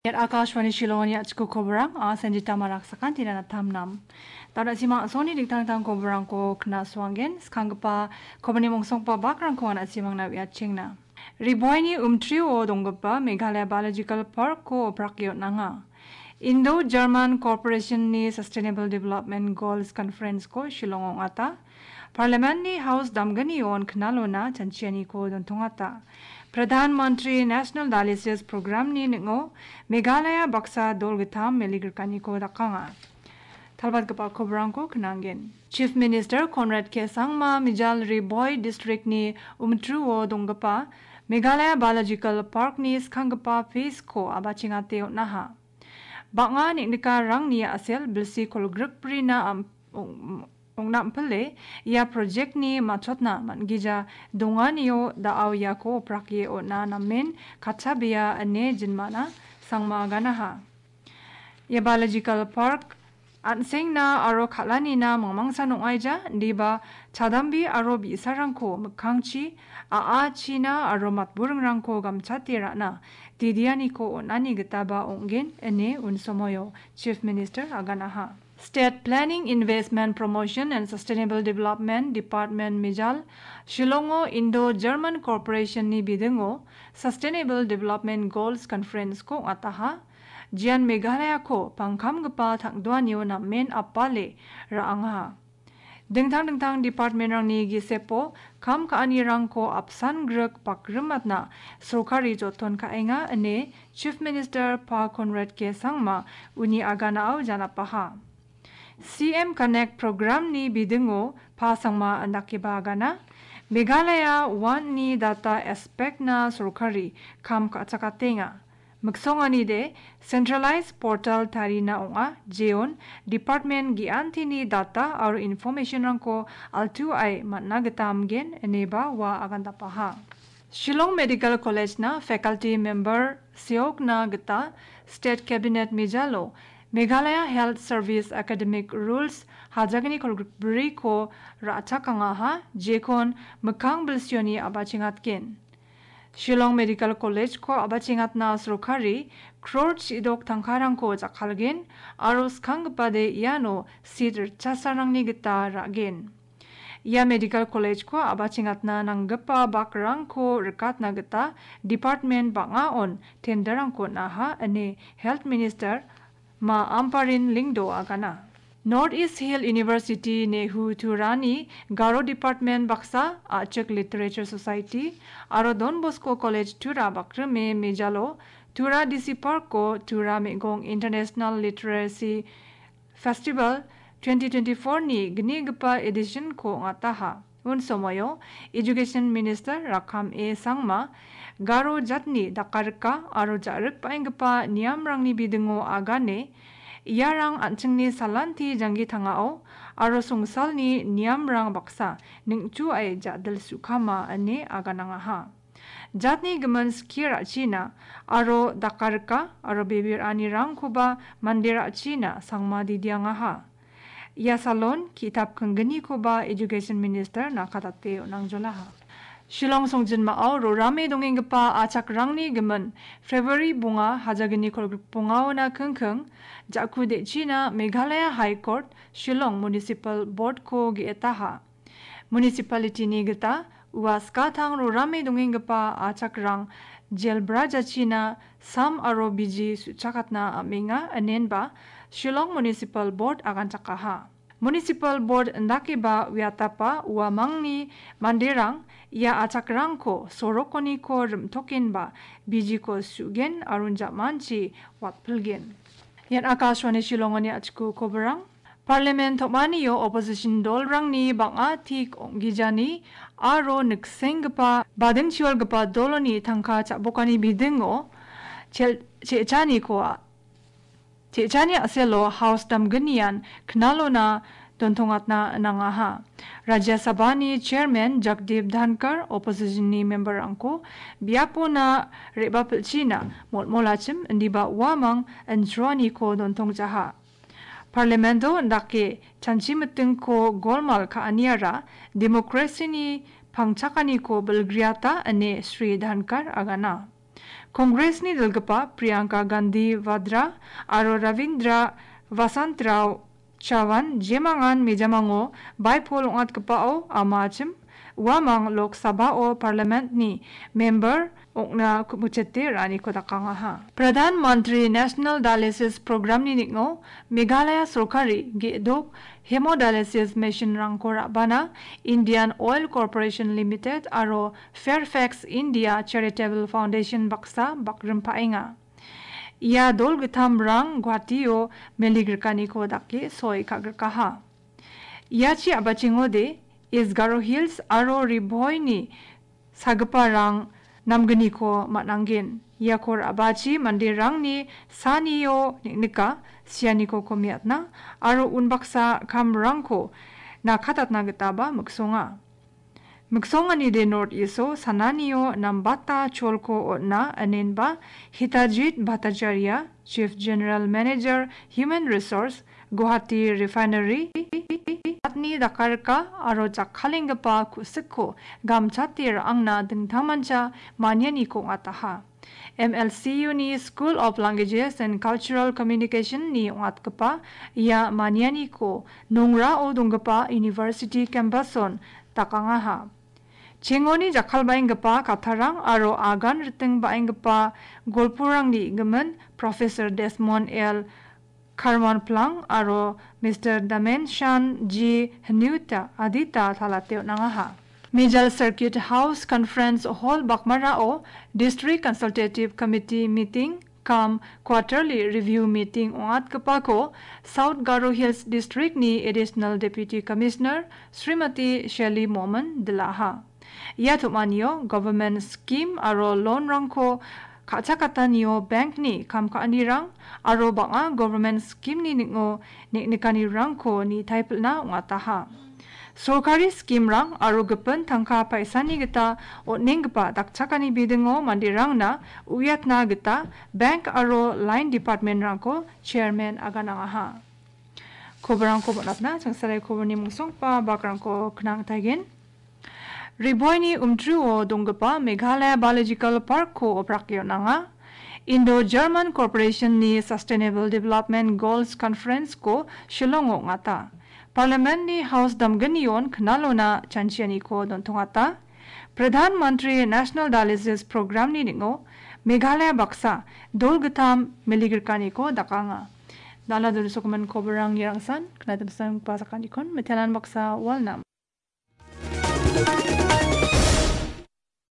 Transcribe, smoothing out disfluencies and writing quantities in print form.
Yat Akashwani Shillong ni achku kobrang senjita maraksakan tidak natam nam. Tada simak soni diktang kobrang ko kena swangen skangpa kobani mongsong pa bakrang ko anak simang na wiat chingna. Riboy ni trio donggapa Meghalaya Biological Park ko prakyot nanga. Indo-German Corporation ni Sustainable Development Goals Conference ko Shillong ata. Parliament ni House damgani on knalona chanchiani ko dontong ata. Pradhan Mantri National Dialysis Program ni ngo Meghalaya baksa dolgitam meligirkani ko dakanga. Talbat kapal kobrang ko kenangin. Chief Minister Conrad K. Sangma Mijal Riboy District ni umtruo donggapa Meghalaya Biological Park ni skangapa phase ko abachingate naha. Banga niknika rang ni asel bilsi kolgruk prina ongna pele ya project ni machotna mangija donganiyo daaw ya ko prakye ona namen kachabia ane jinmana sangma ganaha. Ya biological park anseng na aro khalani na mangmangsa nongaija diba chadambi aro bisarangko mukangchi aachi na aro matburingrangko gamchatira na didiani ko onani gitaba ongen ene unsomoyo Chief Minister aganaha. State Planning, Investment Promotion and Sustainable Development Department Mijal Shillongo Indo-German Corporation ni bidengo Sustainable Development Goals Conference ko ataha Jian Meghalaya ko pangkam gapa thangduanyo na men apale raangha. Dengtang department rang ni gisepo kam kaani rang ko apsan grek pakrimat na sorkari joton kaenga ane Chief Minister Pa Conrad K. Sangma uni aganao janapaha. CM Connect program ni bidengo pa sangma andakiba gana Meghalaya wan ni data aspect na sorkari kam kachakatenga. Magsongani de centralized portal tari na onga jeon department gianti ni data or information rangko altu ay matnagatam gen eneba wa agandapaha. Shillong Medical College na faculty member siok na gita State Cabinet Mijalo Meghalaya Health Service Academic Rules hajagani kolbri ko rachakanga ha jekon mekang bilsyoni abachingatken. Shillong Medical College ko abachingat na sorkari crore idok tangkarang ko jakhalgen aros kangpade iano seat chasarang ni gita ragen. Ya Medical College ko abachingat na nanggapa bakrang ko rekat na gita department bangaon tenderang ko naha ane Health Minister ma amparin lingdo agana. Northeast Hill University Nehu Turani Garo Department Baksa Achak Literature Society Aro Don Bosco College Tura Bakrame Mejalo Tura DC Park ko Tura Megong International Literacy Festival 2024 ni gnigpa edition ko ngataha. Unsomoyo Education Minister Rakam A. Sangma Garo Jatni Dakarka Aro Jarik paenggpa niamrang ni bidengo agane Iyarang anchengni salanti janggi tangao aro sungsal ni niamrang baksa ningchu ay jadal sukama ane aganangaha. Jatni gemen skira China aro dakarka aro bibir anirang kuba mandira China sangma didiangaha. Ya salon kitab kenggeni kuba Education Minister nakatate nangjolaha. Shillong songjin mao rorame dongenggepa acak rangni gemen February bunga hajagini kolgrup bungao na kengkeng jakku de China Meghalaya High Court Shillong Municipal Board ko gietaha. Municipality ni geta uas katang rorame dongenggepa acak rang jel braja China sam aro biji sucakatna amenga anenba Shillong Municipal Board akan cakaha. Municipal Board ndakiba wiatapa uamangni manderang ia acakrangko sorokoni ko rimtokin ba biji ko sugen arunja manchi watpilgen. Yan Akashwani Shillongani achku koberang. Parliament tokmani yo opposition dolrang ni banga tik onggijani aro niksenggepa badeng chiwalgepa doloni tangka cakbokani bidengo cecani ko Cecani aselo House damgenian knalona dontongatna nangaha. Rajya Sabha ni Chairman Jagdeep Dhankar opposition ni member angko biapo na reba pilchina molachim ndiba wamang anjrani ko dontong jaha. Parlamento ndake chanchimiteng ko golmal ka aniara demokrasi ni pangchakani ko belgriata ane Sri Dhankar agana. Kongres ni dalgapa Priyanka Gandhi Vadra aro Ravindra Vasantrao Chavan jemangan mejamango baipol ungat kepao amachim wamang Lok Sabha o Parliament ni member okna kubuchete rani kodakanga ha. Pradhan Mantri National Dialysis Program ni nikngo Meghalaya Sorkari gedok hemodialysis machine rangkora bana Indian Oil Corporation Limited aro Fairfax India Charitable Foundation baksa bakrim painga. Ia dol gitam rang Guwahati meligirkani ko daki soy kagrakaha. Ia chi abachingo de Isgaro Hills aro Riboy ni sagapa rang namgani ko matnangin. Ia kor abachi mandirang ni saniyo niknika siani ko komiatna aro unbaksa kamrang ko na katatna gitaba muksonga. Muksonga ni de North Iso sananiyo nambata cholko na anenba Hitajit Bhattacharya Chief General Manager Human Resource Guwahati Refinery atni dakarka aro jakhalingpa kusikko gamchatir angna dingthamancha manyani ko ngataha. MLCU ni School of Languages and Cultural Communication ni ungatkapa ia manyani ko nongra o dongpa University campuson takangaha. Chengoni jakal bainggapa katharang aro agan riting bainggapa golpurang ni gemen Professor Desmond L. Karman Plang aro Mr. Damen Shan G. Hanuta adita thalateo nangaha. Mijal Circuit House Conference Hall Bakmara o District Consultative Committee meeting kam quarterly review meeting ungat kapako South Garo Hills District ni Additional Deputy Commissioner Srimati Shelly Moman Dilaha. Ia tumanyo government scheme aro loan rangko kacakata niyo bank ni kam kaanirang aro banga government scheme ni ningo niknikani rangko ni type na ngataha. Sorkari scheme rang aro gepen tangka paisani gita otningpa dakchakani bidingo mandirang na uyat na gita bank aro line department rangko chairman aganangaha. Kobrang ko bonapna changsarai kobrni mungsong pa bakrangko knang tagin. Riboy ni umtruo donggapa Meghalaya Biological Park ko oprakyo nanga. Indo-German Corporation ni Sustainable Development Goals Conference ko Shillongo ngata. Parliament ni House Damganiyon knalo na chanchiani ko dontongata. Pradhan Mantri National Dialysis Program ni ningo Meghalaya baksa dolgatam meligirkani ko dakanga. Dala dulu sokuman koberang yirangsan kena tebesang pasakan ikon metelan baksa walnam.